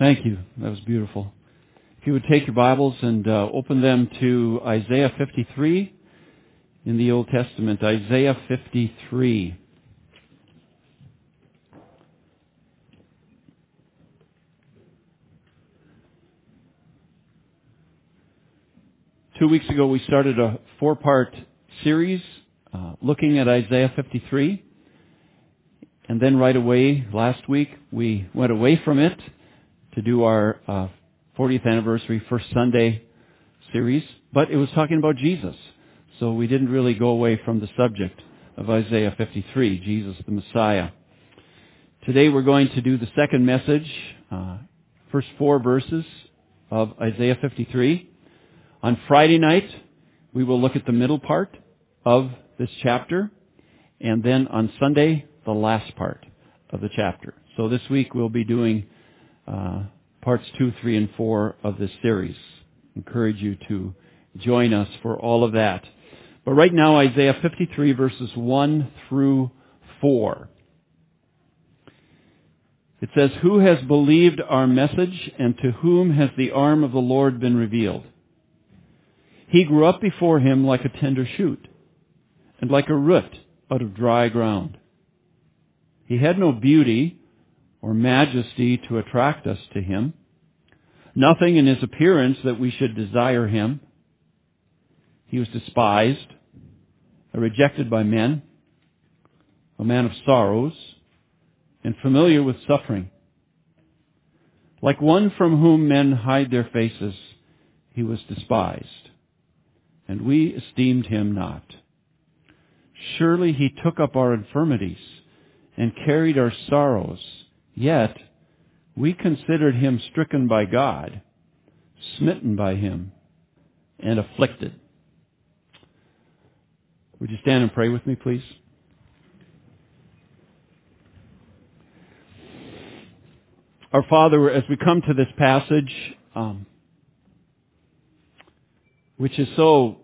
Thank you. That was beautiful. If you would take your Bibles and open them to Isaiah 53 in the Old Testament. Isaiah 53. Two weeks ago we started a 4-part series looking at Isaiah 53. And then right away, last week, we went away from it to do our 40th anniversary First Sunday series. But it was talking about Jesus. So we didn't really go away from the subject of Isaiah 53, Jesus the Messiah. Today we're going to do the second message, first 4 verses of Isaiah 53. On Friday night, we will look at the middle part of this chapter. And then on Sunday, the last part of the chapter. So this week we'll be doing parts 2, 3, and 4 of this series. Encourage you to join us for all of that. But right now, Isaiah 53 verses 1 through 4. It says, "Who has believed our message, and to whom has the arm of the Lord been revealed? He grew up before him like a tender shoot, and like a root out of dry ground. He had no beauty or majesty to attract us to him, nothing in his appearance that we should desire him. He was despised, rejected by men, a man of sorrows, and familiar with suffering. Like one from whom men hide their faces, he was despised, and we esteemed him not. Surely he took up our infirmities and carried our sorrows, yet we considered him stricken by God, smitten by him, and afflicted." Would you stand and pray with me, please? Our Father, as we come to this passage, which is so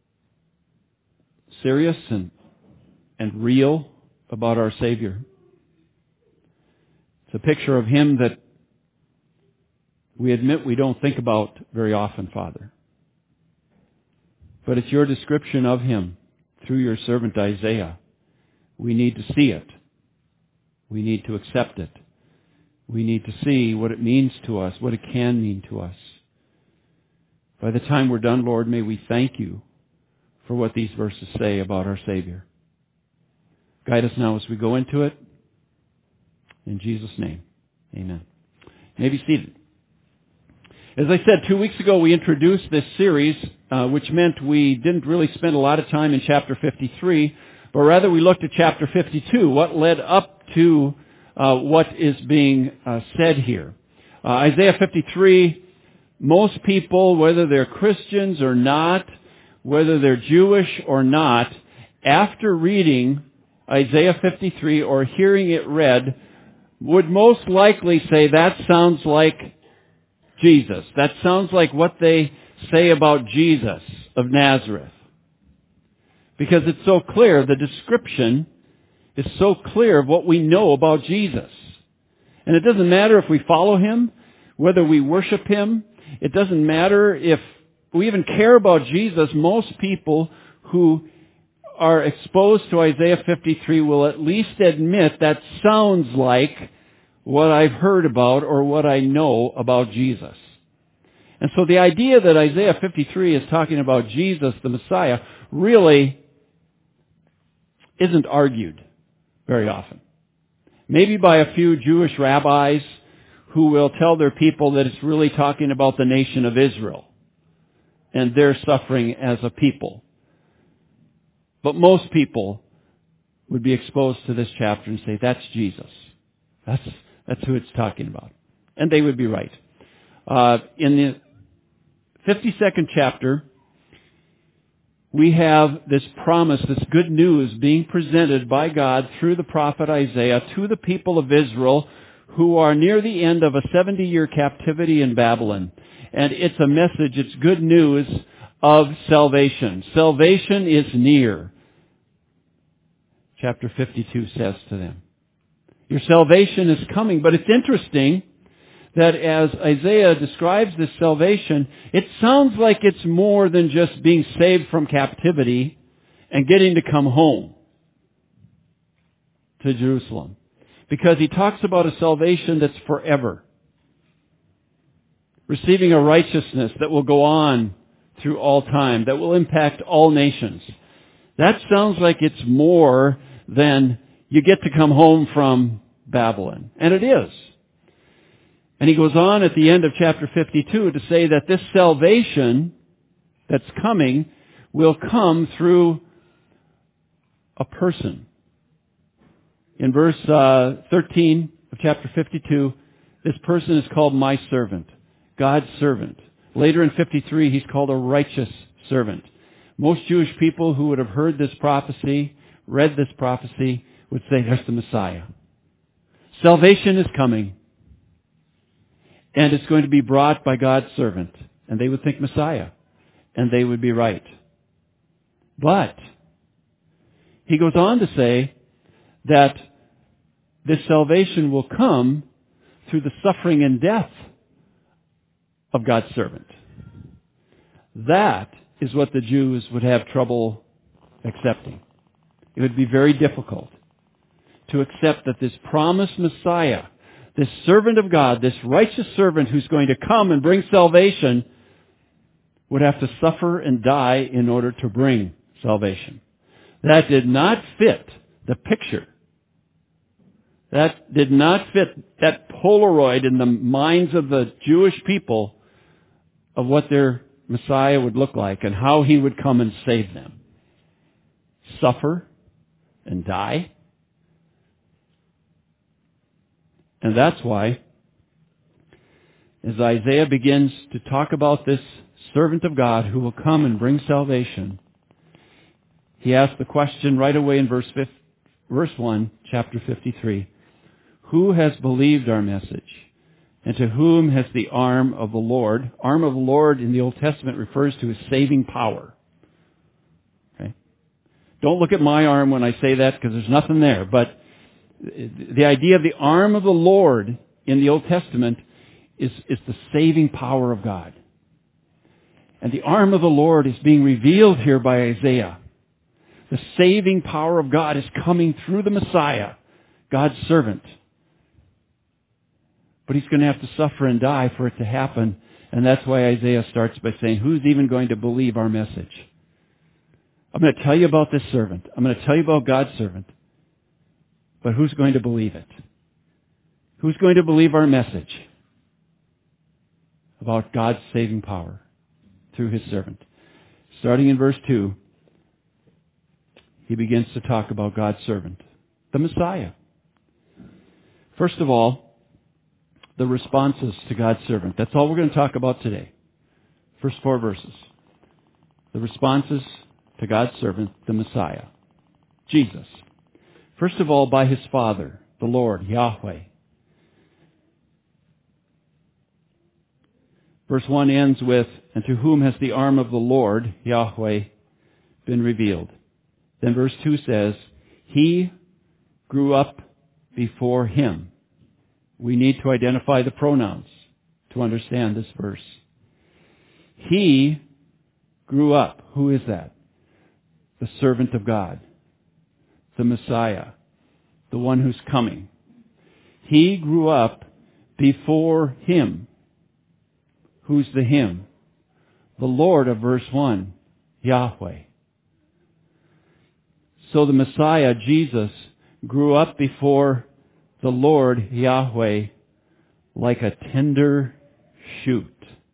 serious and real about our Savior. It's a picture of him that we admit we don't think about very often, Father. But it's your description of him through your servant Isaiah. We need to see it. We need to accept it. We need to see what it means to us, what it can mean to us. By the time we're done, Lord, may we thank you for what these verses say about our Savior. Guide us now as we go into it. In Jesus' name, amen. You may be seated. As I said, 2 weeks ago we introduced this series, which meant we didn't really spend a lot of time in chapter 53, but rather we looked at chapter 52, what led up to what is being said here. Isaiah 53, most people, whether they're Christians or not, whether they're Jewish or not, after reading Isaiah 53 or hearing it read, would most likely say that sounds like Jesus. That sounds like what they say about Jesus of Nazareth. Because it's so clear, the description is so clear of what we know about Jesus. And it doesn't matter if we follow him, whether we worship him. It doesn't matter if we even care about Jesus. Most people who are exposed to Isaiah 53 will at least admit that sounds like what I've heard about or what I know about Jesus. And so the idea that Isaiah 53 is talking about Jesus, the Messiah, really isn't argued very often. Maybe by a few Jewish rabbis who will tell their people that it's really talking about the nation of Israel and their suffering as a people. But most people would be exposed to this chapter and say, that's Jesus. That's who it's talking about. And they would be right. In the 52nd chapter, we have this promise, this good news being presented by God through the prophet Isaiah to the people of Israel who are near the end of a 70-year captivity in Babylon. And it's a message, it's good news of salvation. Salvation is near. Chapter 52 says to them. Your salvation is coming. But it's interesting that as Isaiah describes this salvation, it sounds like it's more than just being saved from captivity and getting to come home to Jerusalem. Because he talks about a salvation that's forever. Receiving a righteousness that will go on through all time, that will impact all nations. That sounds like it's more than you get to come home from Babylon. And it is. And he goes on at the end of chapter 52 to say that this salvation that's coming will come through a person. In verse 13 of chapter 52, this person is called my servant, God's servant. Later in 53, he's called a righteous servant. Most Jewish people who would have heard this prophecy, read this prophecy, would say, there's the Messiah. Salvation is coming. And it's going to be brought by God's servant. And they would think Messiah. And they would be right. But he goes on to say that this salvation will come through the suffering and death of God's servant. That is what the Jews would have trouble accepting. It would be very difficult to accept that this promised Messiah, this servant of God, this righteous servant who's going to come and bring salvation, would have to suffer and die in order to bring salvation. That did not fit the picture. That did not fit that Polaroid in the minds of the Jewish people of what their Messiah would look like and how he would come and save them. Suffer and die. And that's why, as Isaiah begins to talk about this servant of God who will come and bring salvation, he asks the question right away in verse 1, chapter 53. Who has believed our message? And to whom has the arm of the Lord? Arm of the Lord in the Old Testament refers to his saving power. Okay? Don't look at my arm when I say that because there's nothing there. But the idea of the arm of the Lord in the Old Testament is the saving power of God. And the arm of the Lord is being revealed here by Isaiah. The saving power of God is coming through the Messiah, God's servant. But he's going to have to suffer and die for it to happen. And that's why Isaiah starts by saying, who's even going to believe our message? I'm going to tell you about this servant. I'm going to tell you about God's servant. But who's going to believe it? Who's going to believe our message about God's saving power through his servant? Starting in verse 2, he begins to talk about God's servant, the Messiah. First of all, the responses to God's servant. That's all we're going to talk about today. First 4 verses. The responses to God's servant, the Messiah, Jesus. First of all, by his Father, the Lord, Yahweh. Verse 1 ends with, and to whom has the arm of the Lord, Yahweh, been revealed? Then verse 2 says, he grew up before him. We need to identify the pronouns to understand this verse. He grew up. Who is that? The servant of God. The Messiah. The one who's coming. He grew up before him. Who's the him? The Lord of verse 1. Yahweh. So the Messiah, Jesus, grew up before the Lord, Yahweh, like a tender shoot.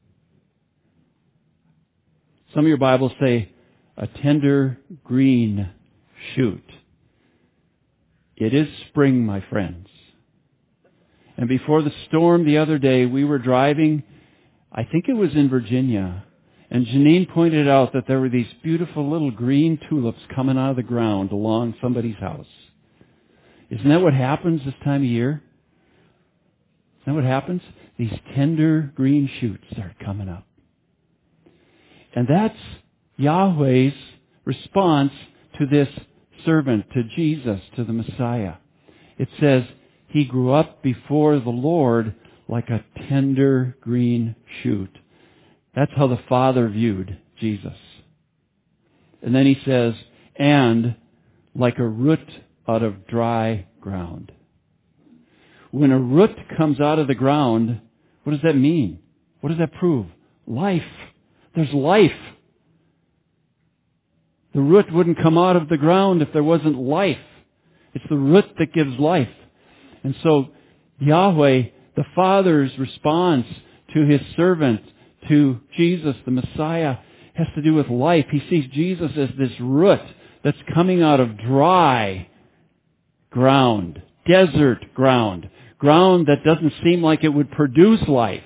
Some of your Bibles say a tender green shoot. It is spring, my friends. And before the storm the other day, we were driving, I think it was in Virginia, and Janine pointed out that there were these beautiful little green tulips coming out of the ground along somebody's house. Isn't that what happens this time of year? Isn't that what happens? These tender green shoots start coming up. And that's Yahweh's response to this servant, to Jesus, to the Messiah. It says, he grew up before the Lord like a tender green shoot. That's how the Father viewed Jesus. And then he says, and like a root out of dry ground. When a root comes out of the ground, what does that mean? What does that prove? Life. There's life. The root wouldn't come out of the ground if there wasn't life. It's the root that gives life. And so Yahweh, the Father's response to His servant, to Jesus, the Messiah, has to do with life. He sees Jesus as this root that's coming out of dry ground, desert ground, ground that doesn't seem like it would produce life.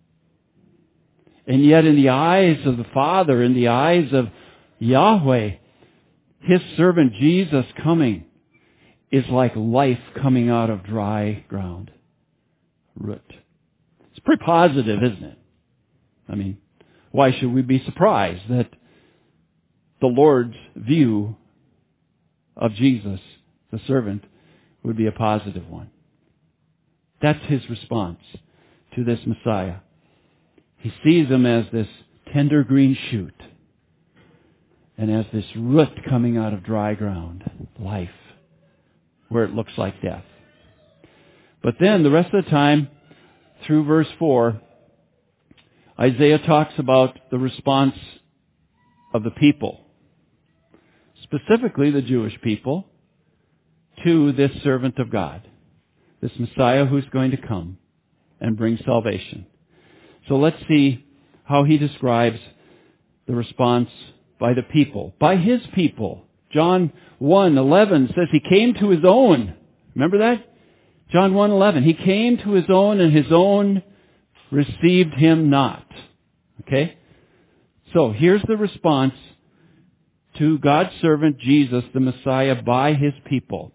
And yet in the eyes of the Father, in the eyes of Yahweh, His servant Jesus coming is like life coming out of dry ground. Root. It's pretty positive, isn't it? I mean, why should we be surprised that the Lord's view of Jesus, the servant, would be a positive one? That's His response to this Messiah. He sees Him as this tender green shoot and as this root coming out of dry ground, life, where it looks like death. But then the rest of the time, through verse 4, Isaiah talks about the response of the people, specifically the Jewish people, to this servant of God, this Messiah who's going to come and bring salvation. So let's see how he describes the response by the people, by His people. John 1:11 says He came to His own. Remember that? John 1:11. He came to His own, and His own received Him not. Okay? So here's the response to God's servant Jesus, the Messiah, by His people.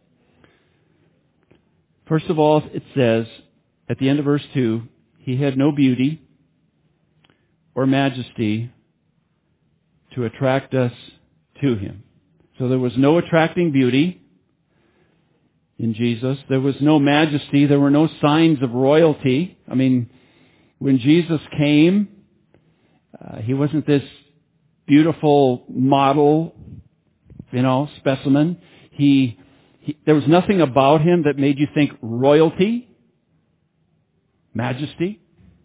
First of all, it says, at the end of verse 2, He had no beauty or majesty to attract us to Him. So there was no attracting beauty in Jesus. There was no majesty. There were no signs of royalty. I mean, when Jesus came, He wasn't this beautiful model, specimen. There was nothing about Him that made you think royalty, majesty.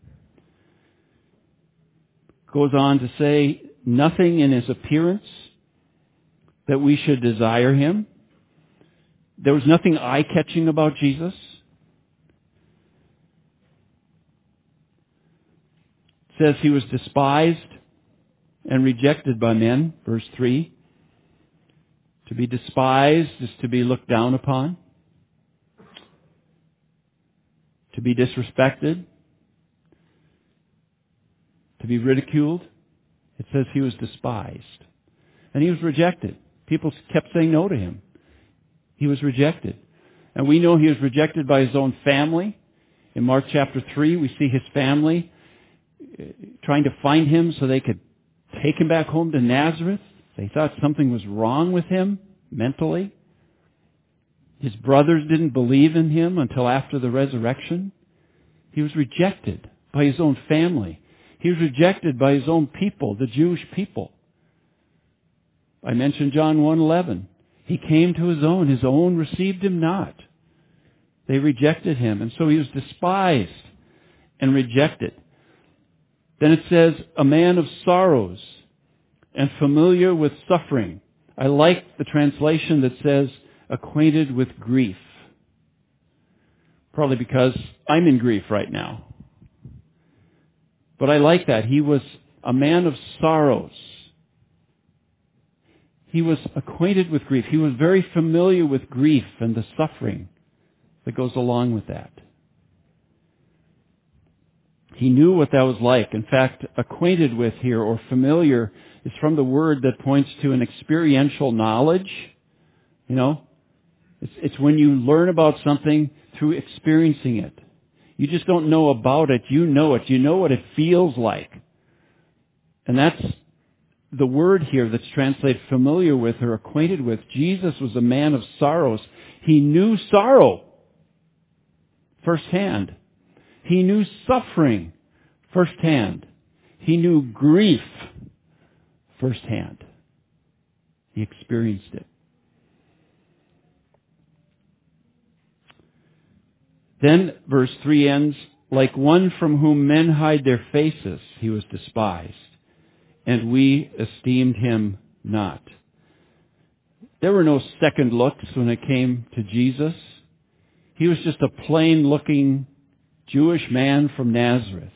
Goes on to say, nothing in His appearance that we should desire Him. There was nothing eye-catching about Jesus. It says He was despised and rejected by men, verse 3. To be despised is to be looked down upon, to be disrespected, to be ridiculed. It says He was despised. And He was rejected. People kept saying no to Him. He was rejected. And we know He was rejected by His own family. In Mark chapter 3, we see His family trying to find Him so they could take Him back home to Nazareth. They thought something was wrong with Him mentally. His brothers didn't believe in Him until after the resurrection. He was rejected by His own family. He was rejected by His own people, the Jewish people. I mentioned John 1:11. He came to His own received Him not. They rejected Him, and so He was despised and rejected. Then it says, a man of sorrows and familiar with suffering. I like the translation that says, acquainted with grief. Probably because I'm in grief right now. But I like that. He was a man of sorrows. He was acquainted with grief. He was very familiar with grief and the suffering that goes along with that. He knew what that was like. In fact, acquainted with here, or familiar, is from the word that points to an experiential knowledge. It's when you learn about something through experiencing it. You just don't know about it. You know it. You know what it feels like. And that's the word here that's translated familiar with or acquainted with. Jesus was a man of sorrows. He knew sorrow firsthand. He knew suffering firsthand. He knew grief firsthand. He experienced it. Then verse 3 ends, like one from whom men hide their faces, he was despised, and we esteemed him not. There were no second looks when it came to Jesus. He was just a plain-looking Jewish man from Nazareth.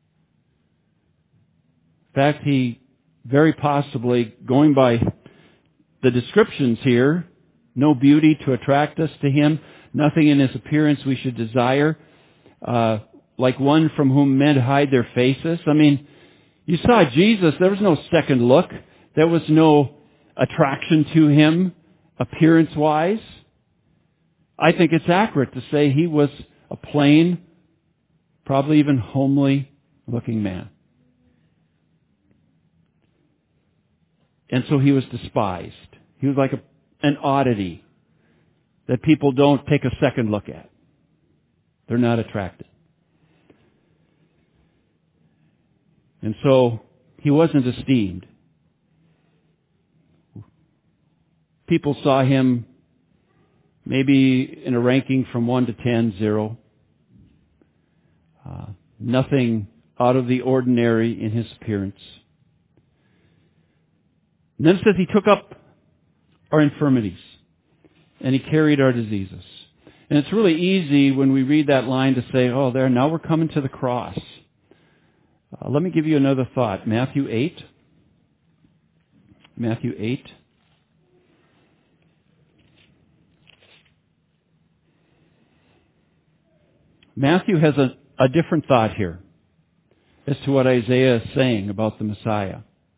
In fact, he very possibly, going by the descriptions here, no beauty to attract us to him, nothing in his appearance we should desire, like one from whom men hide their faces. I mean, you saw Jesus, there was no second look. There was no attraction to him, appearance-wise. I think it's accurate to say he was a plain, probably even homely-looking man. And so he was despised. He was like an oddity that people don't take a second look at. They're not attracted. And so he wasn't esteemed. People saw him maybe in a ranking from 1 to 10, 0. Nothing out of the ordinary in his appearance. And then it says he took up our infirmities and he carried our diseases. And it's really easy when we read that line to say, oh, there, now we're coming to the cross. Let me give you another thought. Matthew 8. Matthew 8. Matthew has a different thought here as to what Isaiah is saying about the Messiah.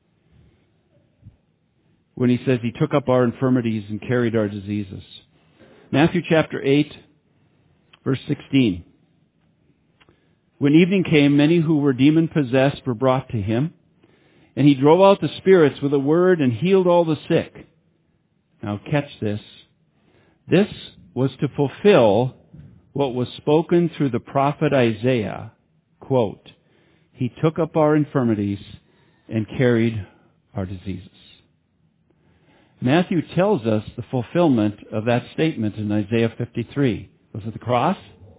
When he says he took up our infirmities and carried our diseases. Matthew chapter 8, verse 16. When evening came, many who were demon-possessed were brought to him, and he drove out the spirits with a word and healed all the sick. Now catch this. This was to fulfill what was spoken through the prophet Isaiah. Quote, he took up our infirmities and carried our diseases. Matthew tells us the fulfillment of that statement in Isaiah 53. Was it the cross?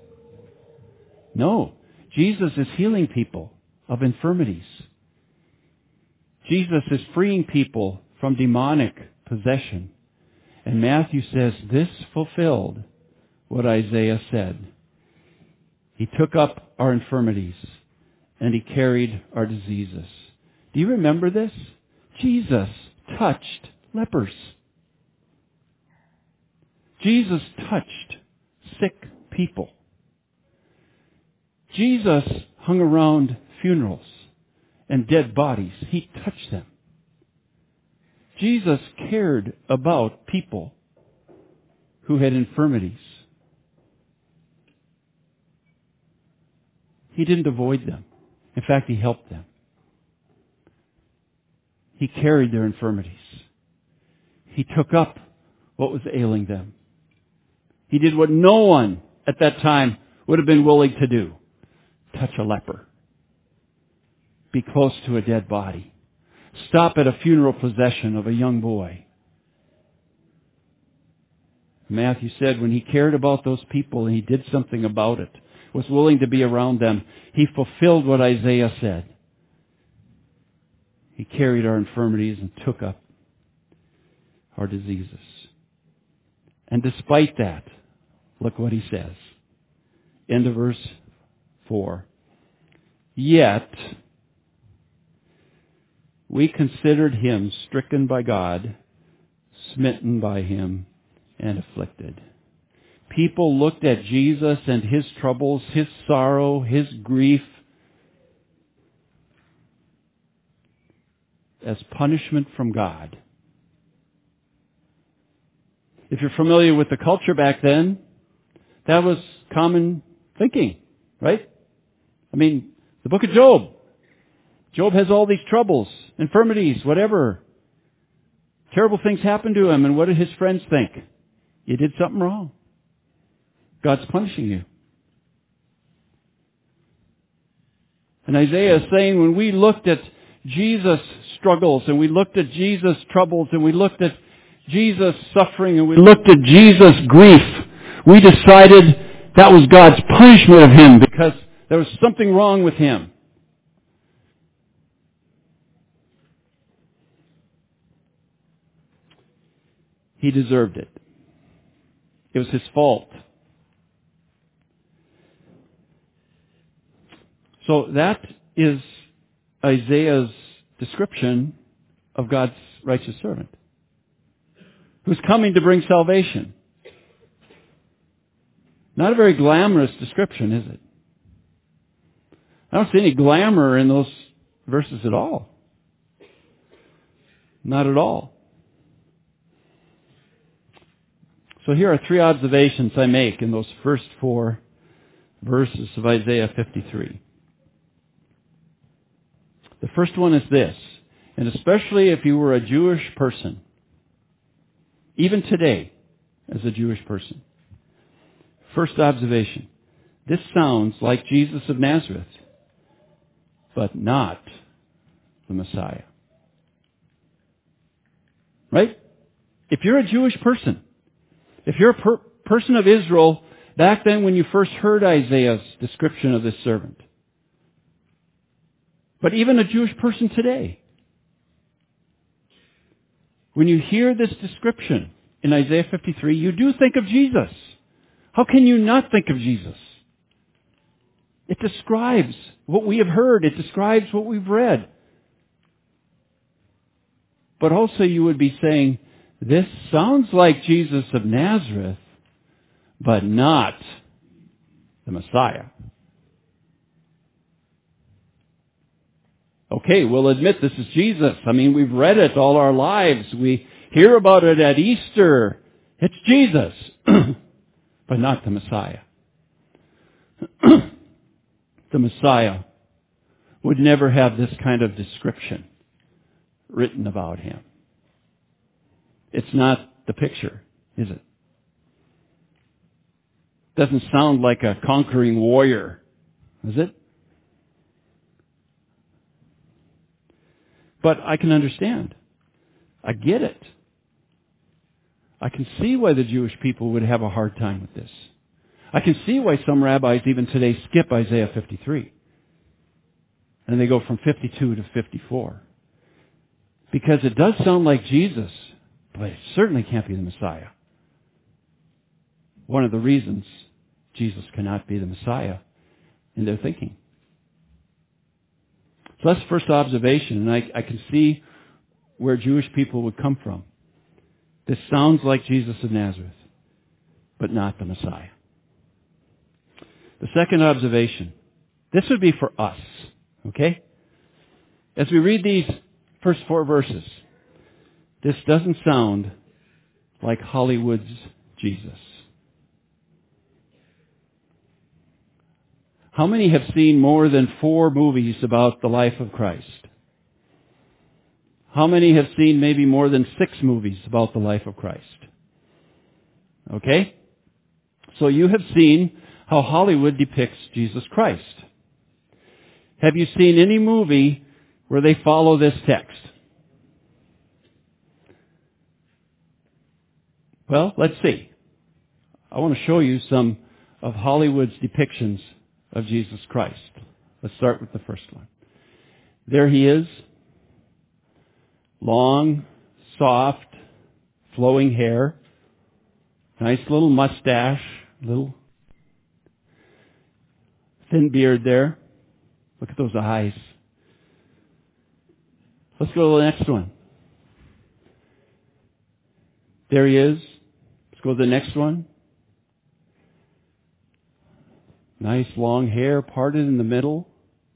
No. Jesus is healing people of infirmities. Jesus is freeing people from demonic possession. And Matthew says this fulfilled what Isaiah said. He took up our infirmities and he carried our diseases. Do you remember this? Jesus touched lepers. Jesus touched sick people. Jesus hung around funerals and dead bodies. He touched them. Jesus cared about people who had infirmities. He didn't avoid them. In fact, he helped them. He carried their infirmities. He took up what was ailing them. He did what no one at that time would have been willing to do. Touch a leper. Be close to a dead body. Stop at a funeral procession of a young boy. Matthew said when he cared about those people and he did something about it, was willing to be around them, he fulfilled what Isaiah said. He carried our infirmities and took up our diseases. And despite that, look what he says. End of verse 4. Yet we considered him stricken by God, smitten by him, and afflicted. People looked at Jesus and his troubles, his sorrow, his grief as punishment from God. If you're familiar with the culture back then, that was common thinking, right? I mean, the book of Job. Job has all these troubles, infirmities, whatever. Terrible things happen to him, and what did his friends think? You did something wrong. God's punishing you. And Isaiah is saying when we looked at Jesus' struggles and we looked at Jesus' troubles and we looked at Jesus' suffering and we looked at Jesus' grief, we decided that was God's punishment of him because there was something wrong with him. He deserved it. It was his fault. So that is Isaiah's description of God's righteous servant, who's coming to bring salvation. Not a very glamorous description, is it? I don't see any glamour in those verses at all. Not at all. So here are three observations I make in those first 4 verses of Isaiah 53. The first one is this, and especially if you were a Jewish person, even today as a Jewish person. First observation, this sounds like Jesus of Nazareth, but not the Messiah. Right? If you're a Jewish person, if you're a person of Israel, back then when you first heard Isaiah's description of this servant, but even a Jewish person today, when you hear this description in Isaiah 53, you do think of Jesus. How can you not think of Jesus? It describes what we have heard. It describes what we've read. But also you would be saying, this sounds like Jesus of Nazareth, but not the Messiah. Okay, we'll admit this is Jesus. I mean, we've read it all our lives. We hear about it at Easter. It's Jesus, but not the Messiah. The Messiah would never have this kind of description written about him. It's not the picture, is it? Doesn't sound like a conquering warrior, is it? But I can understand. I get it. I can see why the Jewish people would have a hard time with this. I can see why some rabbis even today skip Isaiah 53. And they go from 52 to 54. Because it does sound like Jesus, but it certainly can't be the Messiah. One of the reasons Jesus cannot be the Messiah in their thinking. So that's the first observation, and I can see where Jewish people would come from. This sounds like Jesus of Nazareth, but not the Messiah. The second observation, this would be for us, okay? As we read these first 4 verses, this doesn't sound like Hollywood's Jesus. How many have seen more than 4 movies about the life of Christ? How many have seen maybe more than 6 movies about the life of Christ? Okay? So you have seen how Hollywood depicts Jesus Christ. Have you seen any movie where they follow this text? Well, let's see. I want to show you some of Hollywood's depictions of Jesus Christ. Let's start with the first one. There he is. Long, soft, flowing hair. Nice little mustache. Little thin beard there. Look at those eyes. Let's go to the next one. There he is. Let's go to the next one. Nice long hair parted in the middle.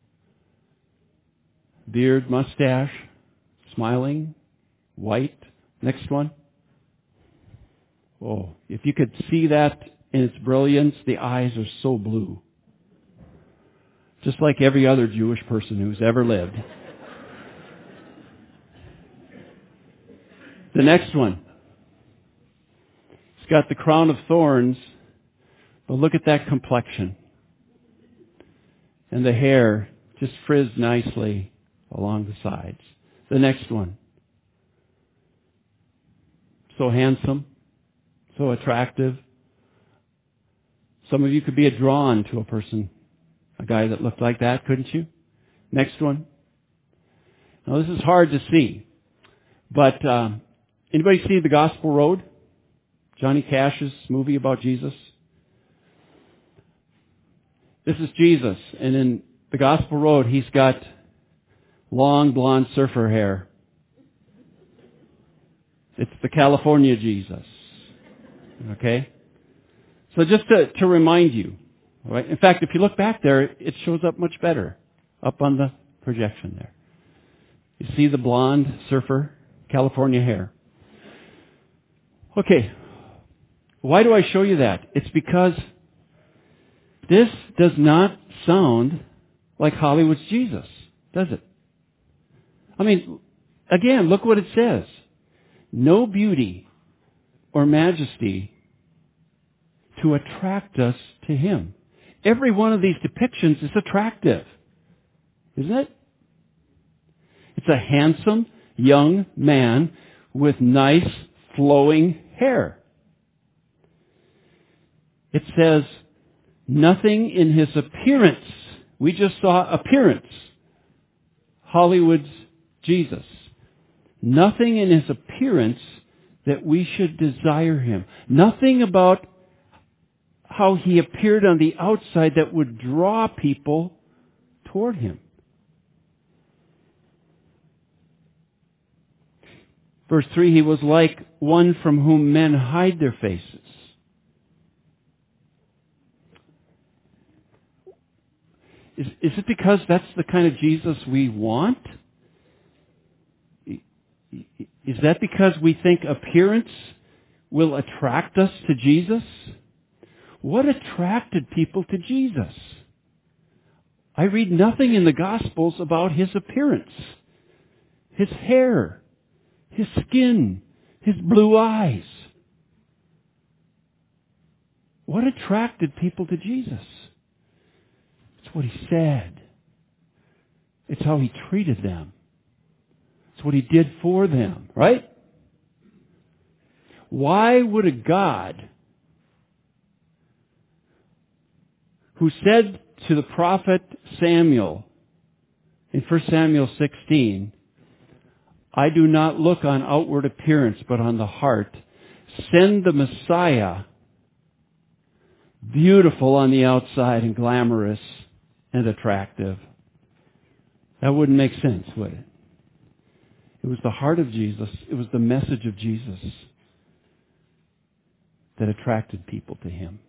Beard, mustache, smiling, white. Next one. Oh, if you could see that in its brilliance, the eyes are so blue. Just like every other Jewish person who's ever lived. The next one. It's got the crown of thorns, but look at that complexion. And the hair just frizzed nicely along the sides. The next one. So handsome, so attractive. Some of you could be drawn to a person, a guy that looked like that, couldn't you? Next one. Now this is hard to see, but anybody see The Gospel Road? Johnny Cash's movie about Jesus? This is Jesus, and in The Gospel Road, he's got long blonde surfer hair. It's the California Jesus. Okay? So just to remind you, all right? In fact, if you look back there, it shows up much better up on the projection there. You see the blonde surfer, California hair. Okay. Why do I show you that? It's because this does not sound like Hollywood's Jesus, does it? I mean, again, look what it says. No beauty or majesty to attract us to Him. Every one of these depictions is attractive, isn't it? It's a handsome young man with nice flowing hair. It says, nothing in his appearance. We just saw appearance. Hollywood's Jesus. Nothing in his appearance that we should desire him. Nothing about how he appeared on the outside that would draw people toward him. Verse 3, he was like one from whom men hide their faces. Is it because that's the kind of Jesus we want? Is that because we think appearance will attract us to Jesus? What attracted people to Jesus? I read nothing in the Gospels about his appearance, his hair, his skin, his blue eyes. What attracted people to Jesus? It's what he said. It's how he treated them. It's what he did for them, right? Why would a God who said to the prophet Samuel in 1 Samuel 16, I do not look on outward appearance, but on the heart, send the Messiah, beautiful on the outside and glamorous and attractive? That wouldn't make sense, would it? It was the heart of Jesus. It was the message of Jesus that attracted people to him.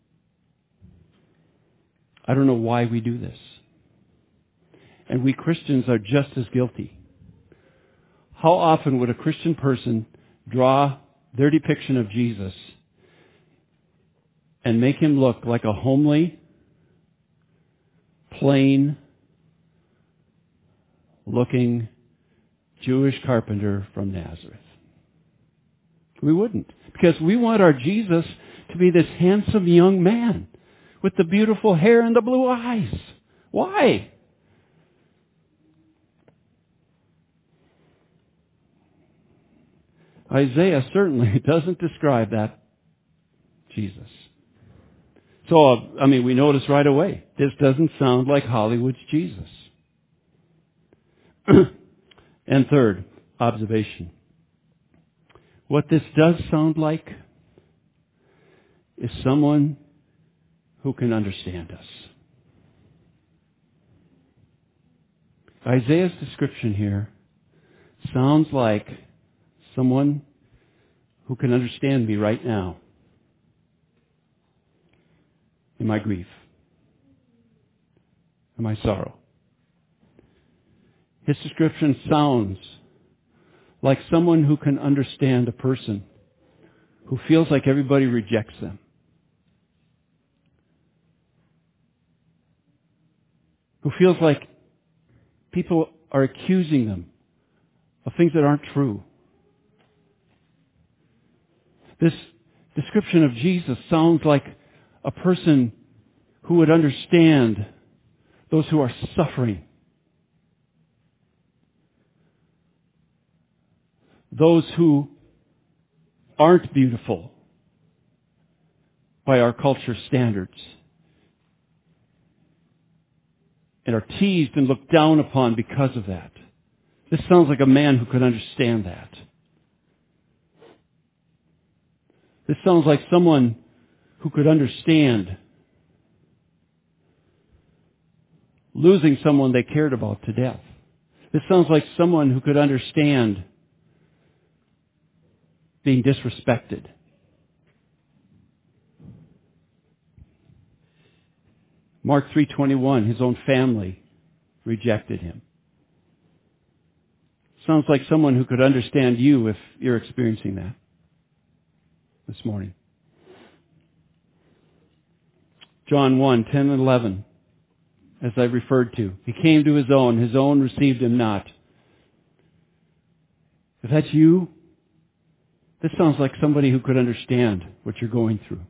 I don't know why we do this. And we Christians are just as guilty. How often would a Christian person draw their depiction of Jesus and make him look like a homely, plain-looking Jewish carpenter from Nazareth? We wouldn't. Because we want our Jesus to be this handsome young man with the beautiful hair and the blue eyes. Why? Isaiah certainly doesn't describe that Jesus. So, we notice right away, this doesn't sound like Hollywood's Jesus. And third observation. What this does sound like is someone who can understand us. Isaiah's description here sounds like someone who can understand me right now in my grief, in my sorrow. His description sounds like someone who can understand a person who feels like everybody rejects them, who feels like people are accusing them of things that aren't true. This description of Jesus sounds like a person who would understand those who are suffering, those who aren't beautiful by our culture's standards, and are teased and looked down upon because of that. This sounds like a man who could understand that. This sounds like someone who could understand losing someone they cared about to death. This sounds like someone who could understand being disrespected. Mark 3:21, his own family rejected him. Sounds like someone who could understand you if you're experiencing that this morning. John 1:10 and 11, as I referred to. He came to his own received him not. If that's you, this sounds like somebody who could understand what you're going through.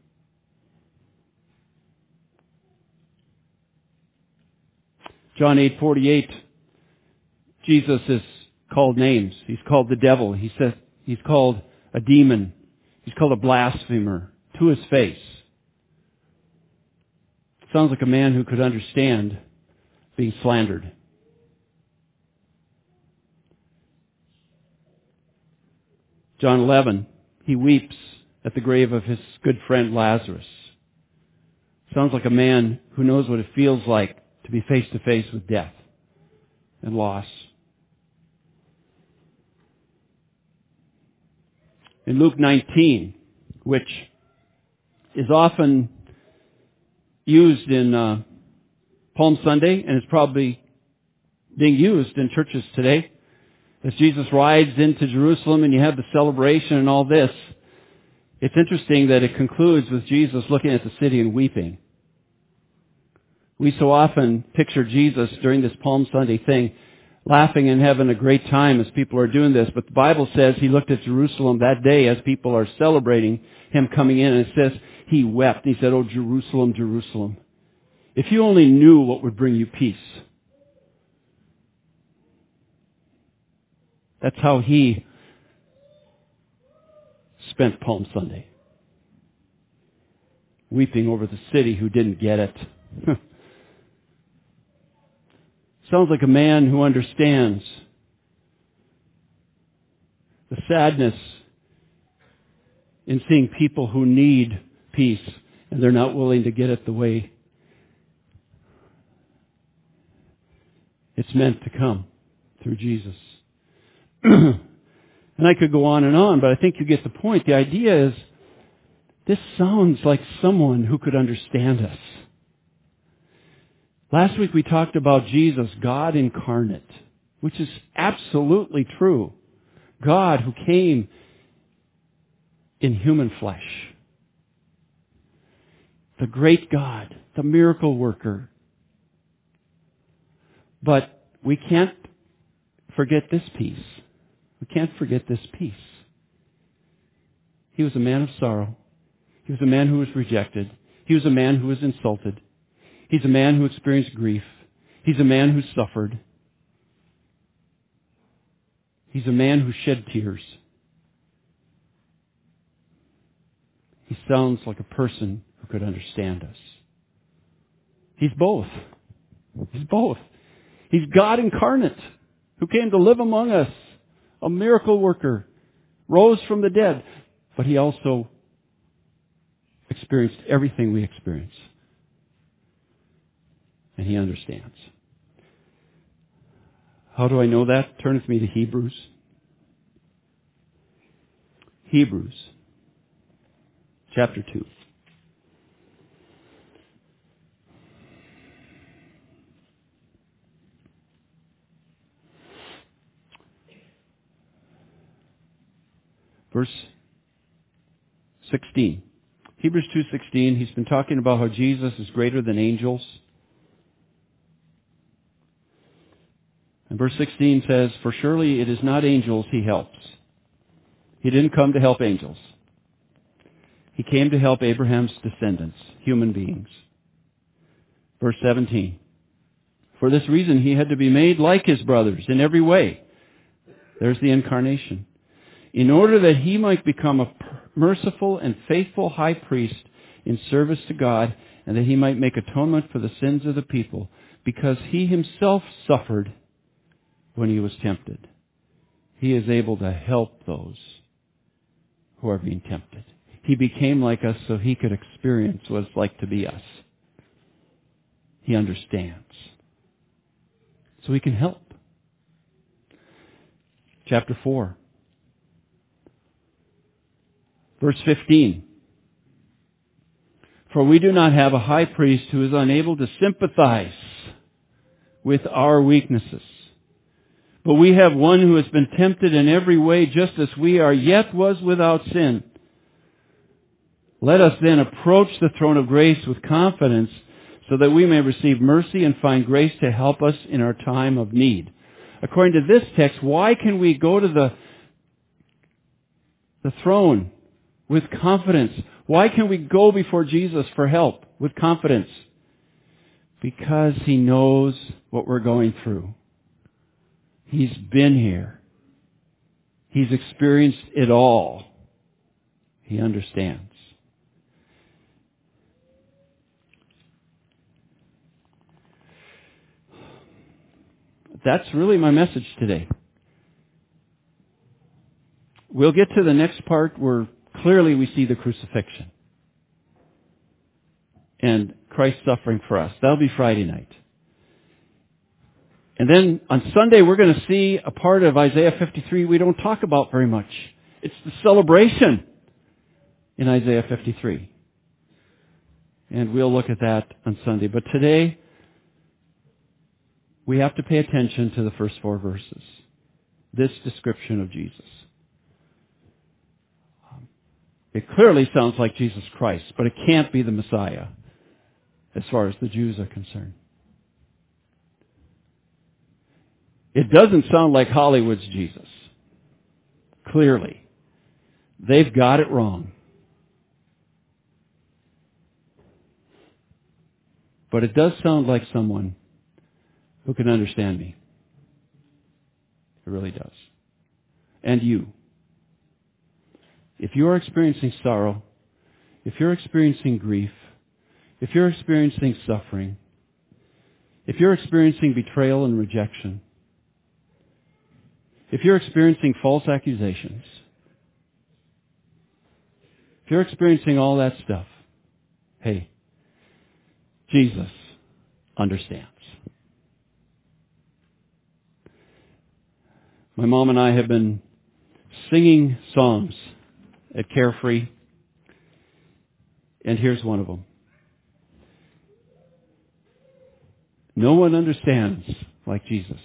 John 8:48, Jesus is called names. He's called the devil. He says he's called a demon. He's called a blasphemer to his face. Sounds like a man who could understand being slandered. John 11, he weeps at the grave of his good friend Lazarus. Sounds like a man who knows what it feels like to be face to face with death and loss. In Luke 19, which is often used in Palm Sunday and is probably being used in churches today, as Jesus rides into Jerusalem and you have the celebration and all this, it's interesting that it concludes with Jesus looking at the city and weeping. We so often picture Jesus during this Palm Sunday thing, laughing and having a great time as people are doing this. But the Bible says he looked at Jerusalem that day as people are celebrating him coming in, and it says he wept. He said, "Oh, Jerusalem, Jerusalem, if you only knew what would bring you peace." That's how he spent Palm Sunday. Weeping over the city who didn't get it. Sounds like a man who understands the sadness in seeing people who need peace and they're not willing to get it the way it's meant to come through Jesus. And I could go on, but I think you get the point. The idea is, this sounds like someone who could understand us. Last week we talked about Jesus, God incarnate, which is absolutely true. God who came in human flesh. The great God, the miracle worker. But we can't forget this piece. We can't forget this piece. He was a man of sorrow. He was a man who was rejected. He was a man who was insulted. He's a man who experienced grief. He's a man who suffered. He's a man who shed tears. He sounds like a person who could understand us. He's both. He's both. He's God incarnate who came to live among us, a miracle worker, rose from the dead, but he also experienced everything we experience. And he understands. How do I know that? Turn with me to Hebrews. Hebrews, chapter 2. Verse 16. Hebrews 2:16, he's been talking about how Jesus is greater than angels. And verse 16 says, "For surely it is not angels he helps." He didn't come to help angels. He came to help Abraham's descendants, human beings. Verse 17, For this reason, he had to be made like his brothers in every way. There's the incarnation. In order that he might become a merciful and faithful high priest in service to God, and that he might make atonement for the sins of the people, because he himself suffered when he was tempted. He is able to help those who are being tempted. He became like us so he could experience what it's like to be us. He understands. So he can help. Chapter 4. Verse 15. For we do not have a high priest who is unable to sympathize with our weaknesses, but we have one who has been tempted in every way just as we are, yet was without sin. Let us then approach the throne of grace with confidence so that we may receive mercy and find grace to help us in our time of need. According to this text, why can we go to the throne with confidence? Why can we go before Jesus for help with confidence? Because he knows what we're going through. He's been here. He's experienced it all. He understands. That's really my message today. We'll get to the next part where clearly we see the crucifixion and Christ suffering for us. That'll be Friday night. And then on Sunday we're going to see a part of Isaiah 53 we don't talk about very much. It's the celebration in Isaiah 53. And we'll look at that on Sunday. But today we have to pay attention to the first 4 verses. This description of Jesus. It clearly sounds like Jesus Christ, but it can't be the Messiah as far as the Jews are concerned. It doesn't sound like Hollywood's Jesus. Clearly. They've got it wrong. But it does sound like someone who can understand me. It really does. And you. If you are experiencing sorrow, if you're experiencing grief, if you're experiencing suffering, if you're experiencing betrayal and rejection, if you're experiencing false accusations, if you're experiencing all that stuff, hey, Jesus understands. My mom and I have been singing songs at Carefree, and here's one of them. No one understands like Jesus.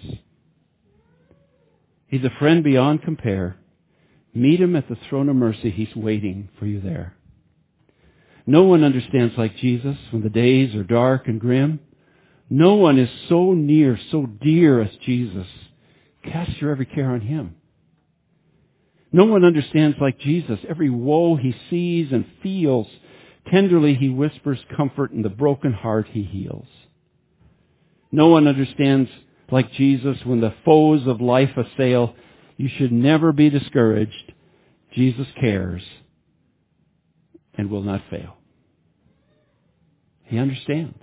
He's a friend beyond compare. Meet him at the throne of mercy. He's waiting for you there. No one understands like Jesus when the days are dark and grim. No one is so near, so dear as Jesus. Cast your every care on him. No one understands like Jesus. Every woe he sees and feels. Tenderly he whispers comfort, and the broken heart he heals. No one understands like Jesus when the foes of life assail. You should never be discouraged. Jesus cares and will not fail. He understands.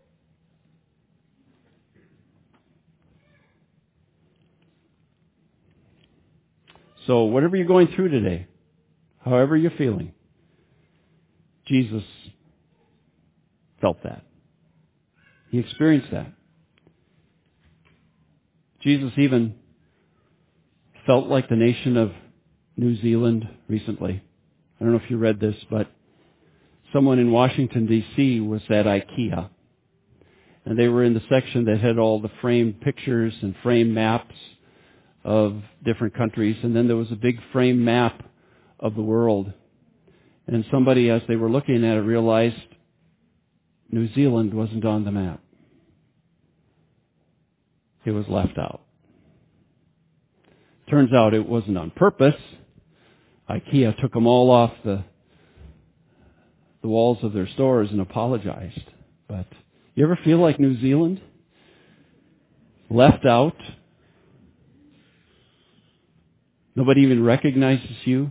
So whatever you're going through today, however you're feeling, Jesus felt that. He experienced that. Jesus even felt like the nation of New Zealand recently. I don't know if you read this, but someone in Washington, D.C. was at IKEA. And they were in the section that had all the framed pictures and framed maps of different countries. And then there was a big framed map of the world. And somebody, as they were looking at it, realized New Zealand wasn't on the map. It was left out. Turns out it wasn't on purpose. IKEA took them all off the walls of their stores and apologized. But you ever feel like New Zealand? left out. Nobody even recognizes you.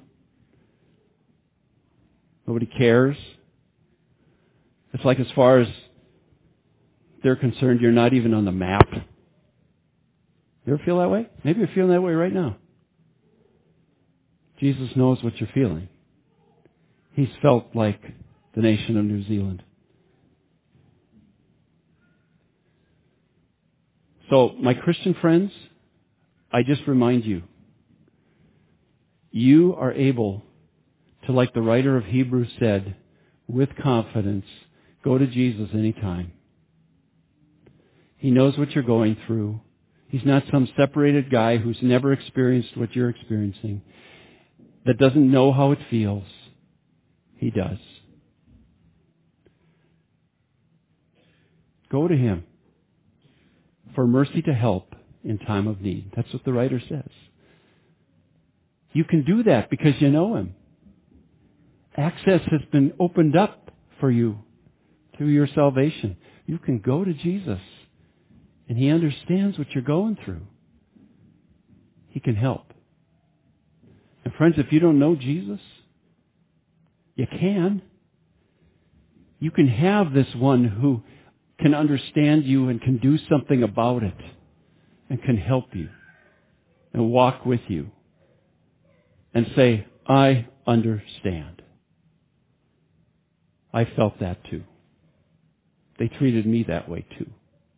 Nobody cares. It's like as far as they're concerned, you're not even on the map. You ever feel that way? Maybe you're feeling that way right now. Jesus knows what you're feeling. He's felt like the nation of New Zealand. So, my Christian friends, I just remind you, you are able to, like the writer of Hebrews said, with confidence, go to Jesus anytime. He knows what you're going through. He's not some separated guy who's never experienced what you're experiencing, that doesn't know how it feels. He does. Go to Him for mercy to help in time of need. That's what the writer says. You can do that because you know Him. Access has been opened up for you through your salvation. You can go to Jesus, and He understands what you're going through. He can help. And friends, if you don't know Jesus, you can. You can have this one who can understand you and can do something about it and can help you and walk with you and say, I understand. I felt that too. They treated me that way too.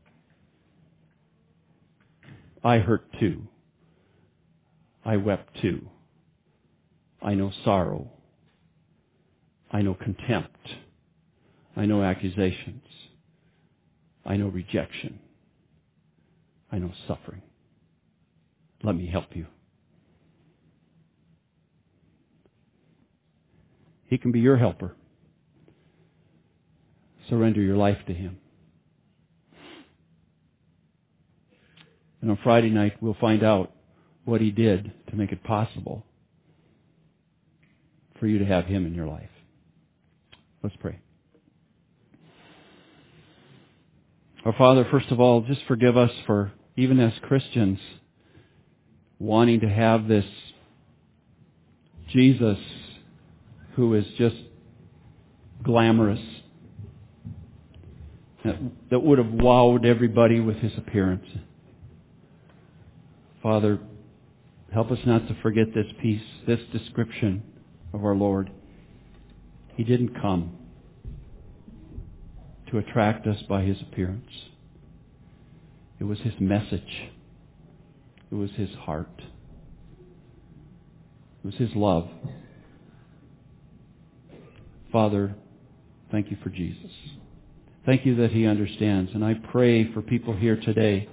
I hurt too. I wept too. I know sorrow. I know contempt. I know accusations. I know rejection. I know suffering. Let me help you. He can be your helper. Surrender your life to Him. And on Friday night, we'll find out what He did to make it possible for you to have Him in your life. Let's pray. Our Father, first of all, just forgive us for, even as Christians, wanting to have this Jesus who is just glamorous, that would have wowed everybody with His appearance. Father, help us not to forget this piece, this description of our Lord. He didn't come to attract us by His appearance. It was His message. It was His heart. It was His love. Father, thank You for Jesus. Thank You that He understands. And I pray for people here today,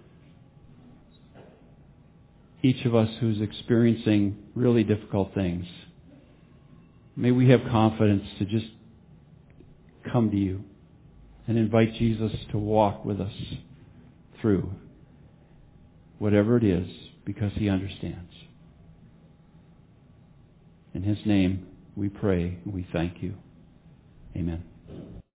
each of us who's experiencing really difficult things. May we have confidence to just come to You and invite Jesus to walk with us through whatever it is, because He understands. In His name we pray and we thank You. Amen.